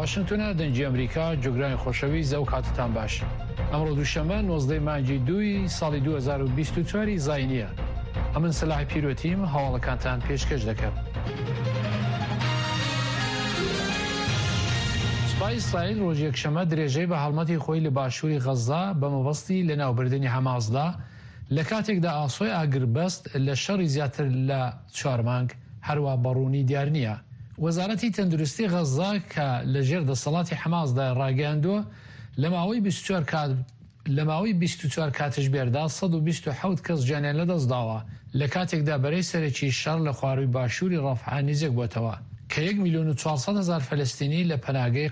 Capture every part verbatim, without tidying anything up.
واشنگتۆنە دەنگی ئەمریکا جۆگرانی خۆشەوی زەو کاتتان باش. ئەمڕۆ دووشەمە نۆزدەی مانگی دووی ساڵی دوو هەزار و بیست و چوار زاینیە. ئەمن سەلاحی پیرۆتیم هەواڵەکانتان پێشکەش دەکەم. سوپای ئیسرائیل ڕۆژی یەکشەمە درێژەی بە هەڵمەتی خۆی لە باشووری غەزا بە مەبەستی لە ناوبردنی حەماسدا لە کاتێکدا ئاسۆی ئاگربەست لە شەڕی زیاتر لە چوار مانگ هەروە بەڕوونی دیار نییە. وەزارەتی تەندروستی غەزا کە لە ژێر دەسەڵاتی حەماسدا ڕاگەیاندووە لە ماوەی بیست و چوار کات لە ماوەی بیست و چوار کاتژ بێردا سەد و بیست و حەوت کەس گیانیان لەدەستداوە لە کاتێکدا بەرەی سەرەکی شەڕ لە خواروی باشووری ڕەفح نزیک بووەتەوە کە یەک میلیۆن و چوارسەد هەزار فەلەستینی لە پەناگەی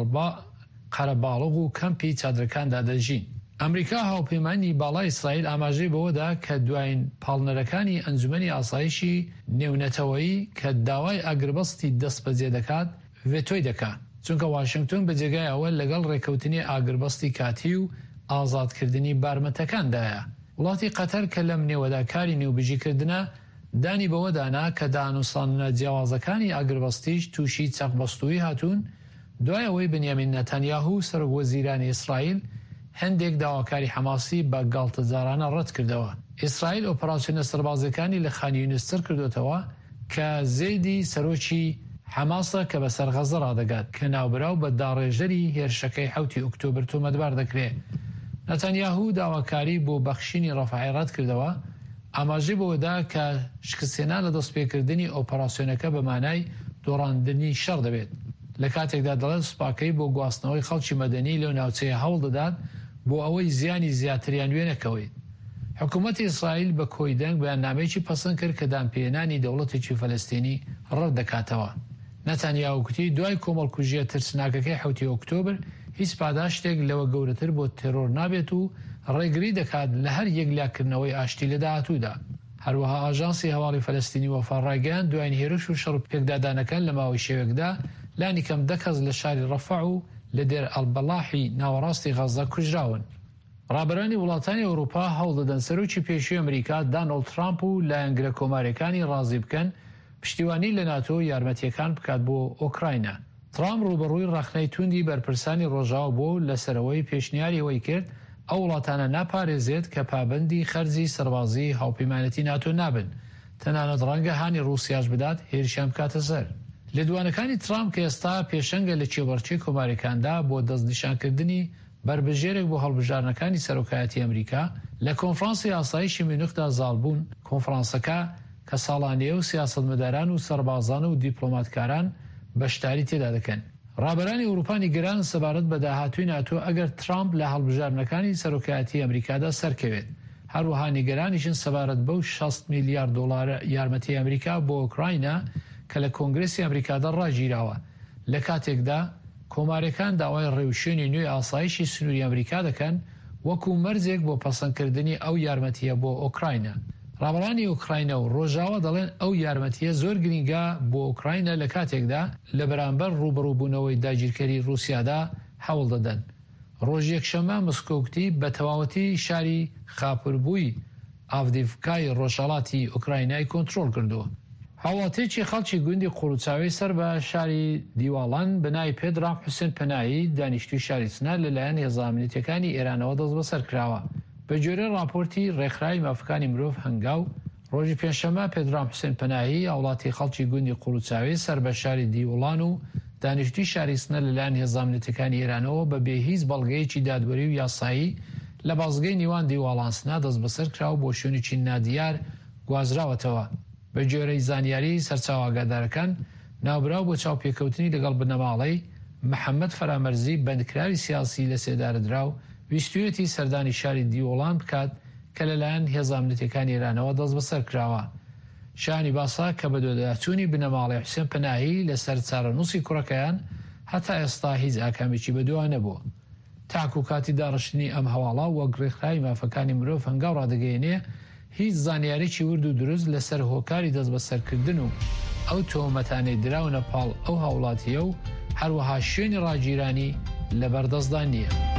قەرەباڵغ و کەمپی چادرەکاندا دەژین. ئەمریکا هاوپەیمانی باڵای ئیسرائیل ئاماژەی بەوەدا کە دوایین پاڵنەرەکانی ئەنجومەنی ئاسایشی نێونەتەوەیی کە داوای ئاگربەستی دەست بەجێ دەکات ڤێتۆی دەکات، چونکە واشنگتۆن بەجێگای ئەوە لەگەڵ ڕێکەوتنی ئاگربەستی کاتی و ئازادکردنی بارمەتەکاندایە. وڵاتی قەتەر کە لەم نێوەداکاری نێوبژیکردنە دانی بەوەدانا کە دانووسانە جیاوازەکانی ئاگربەستیش تووشی چەقبەستووی هاتوون دوای ئەوەی بنیامین نەتەنیاهو سەرۆکوەزیرانی ئیسرائیل هەندێک داواکاری حەماسی بە گاڵتەجارانە ڕەت کردەوە. ئیسرائیل ئۆپەراسیۆنە سەربازەکانی لە خان یونستر کردوتەوە کە زەیدی سەرۆکی حەماسە کە بەسەر غەزە ڕادەگات کە ناوبراو بە داڕێژەری هێرشەکەی حوتی ئۆکتۆبر تۆمەتبار دەکرێت. نەتەنیاهو داواکاری بۆ بەخشینی ڕەفعی ڕەت کردەوە، ئاماژەی بەوەدا کە شکستێنان لە دەستپێکردنی ئۆپەراسیۆنەکە بە مانای دۆڕاندنی شەڕ دەبێت. لە کاتێکدا دەڵێت سوپاکەی بۆ گواستنەوەی خەڵکی مەدەنی لەو ناوچەیە هەوڵ دەدات بۆ ئەوەی زیانی زیاتریان وێ نەکەوێت. حکوومەتی ئیسرائیل بە کۆیدەنگ بەیاننامەیەکی پەسەند کرد کە دامپێنانی دەوڵەتێکی فەلەستینی ڕەت دەکاتەوە. نەتانیاهو کوتی دوای کۆمەڵکوژیە ترسناکەکەی حوتی ئۆکتۆبر هیچ پاداشتێک لەوە گەورەتر بۆ تێرۆر نابێت و ڕێگری دەکات لە هەر یەکلاکردنەوەی ئاشتی لە داهاتوودا. هەروەها ئاژانسی هەواڵی فەلەستینی وەفا ڕایگەیاند دوایین هێرش و شەڕ پێکدادانەکان لە ماوەی شێوەیەکدا لانی کەم دە کەس لە شاری ڕەفع و لە دێر ئەڵبەڵاحی ناوەڕاستی غەزە کوژراون. ڕابەرانی وڵاتانی ئەوروپا هەوڵ دەدەن سەرۆکی پێشووی ئەمریکا دانەڵد ترامپ و لایەنگرە کۆمارەکانی ڕازی بکەن پشتیوانی لە ناتۆ یارمەتیەکان بکات بۆ ئۆکراینە. ترامپ ڕوبەڕووی ڕەخنەی توندی بەرپرسانی ڕۆژاوا بۆ لەسەرەوەی پێشنیاری ئەوەی کرد ئەو وڵاتانە ناپارێزێت کە پابەندی خەرجی سەربازی هاوپەیمانەتی ناتۆ نابن، تەنانەت ڕەنگە هانی ڕووسیاش بدات هێرشیان بکاتە سەر. لێدوانەکانی ترامپ کە ئێستا پێشەنگە لە چێوەڕچی کۆماریەکاندا بۆ دەستنیشانکردنی بربژێرێک بۆ هەڵبژارنەکانی سەرۆکایەتی ئەمریکا لە کۆنفرانسی ئاسایشی مینوخدا زاڵبوون. کۆنفرانسەکە کە ساڵانیە و سیاسەتمەداران و سەربازان و دیپلۆماتکاران بەشداری تێدا دەکەن. ڕابەرانی ئەوروپانی گەران سەبارەت بە داهاتووی ناتۆ ئەگەر ترامپ لە هەڵبژارنەکانی سەرۆکایەتی ئەمریکادا سەرکەوێت. هەروەها نیگەرانیشن سەبارەت بەو شەست میلیارد دۆلار یارمەتی ئەمریکا بۆ ئوکراینە کە لە کۆنگرسی ئەمریکادا ڕاگیراوە لە کاتێکدا کۆمارەکان داوای ڕێوشێنی نوێی ئاسایشی سنووری ئەمریکا دەکەن وەکو مەرجێک بۆ پەسەندکردنی ئەو یارمەتیە بۆ ئۆکراینە. ڕابەرانی ئوکراینە و ڕۆژاوا دەڵێن ئەو یارمەتیە زۆر گرنگە بۆ ئوکراینە لە کاتێکدا لە بەرامبەر ڕوبەڕووبوونەوەی داگیرکەری رووسیادا هەوڵ دەدەن. ڕۆژ یەکشەمە مسکۆکتی بە تەواوەتی شاری خاپوربووی ئاڤدیڤکای ڕۆژهەڵاتی ئوکراینای کۆنتڕۆڵ کردووە. هاوڵاتیەکی خەڵکی گوندی قوڵوچاوی سەر بە شاری دیواڵان بەناوی پێدرام حوسێن پەنایی دانیشتووی شاری سنە لەلایەن هێزانامنیەتەکانی ئێرانەوە دەست بەسەر کراوە. بە جۆرە راپۆرتی ڕێکخراوی مافەکانی مرۆڤ هەنگاو ڕۆژی پێنجشەمە پێدرام حوسێن پەنایی هاوڵاتی خەڵکی گوندی قوڵوچاوی سەر بە شاری دیوڵان و دانیشتووی شاری سنە لەلایەن هێزانامنیەتەکانی ئێرانەوە بە بێ هیچ بەڵگەیەکی دادوەری و یاسایی لە بازگەی نیوان دیواڵان سنە دەست بەسەر کراوە بۆ شوێنێکی نادیار گوازراوەتەوە. بە جۆرەی زانیاری سەرچاوەگادارەکان ناوبراو بۆ چاوپێکەوتنی لەگەڵ بنەماڵەی محەممەد فەرامەرزی بەندکراوی سیاسی لە سێدارەدراو ویستویەتی سەردانی شاری دیوڵان بکات کە لەلایەن هێزانامنیەتەکانی ئێرانەوە دەست بەسەر کراوە. شانی باسا کە بە دۆداچوونی بنەماڵی حوسێن پەناهی لەسەر چارەنووسی کوڕەکەیان هەتا ئێستا هیچ ئاکامێکی بەدووە نەبووە. تاکو کاتی داڕشتنی ئەم هەواڵە وەک ڕێکخراوی مافەکانی مرۆڤ هەنگاو ڕادەگەیەنێ هیچ زانیاریی ورد و دروست لەسەر هۆکاری دەست بەسەرکردن و ئەو تۆمەتانەی دراونە پاڵ ئەو هاوڵاتیە و هەروەها شوێنی ڕاگیرانی لەبەردەستدا نییە.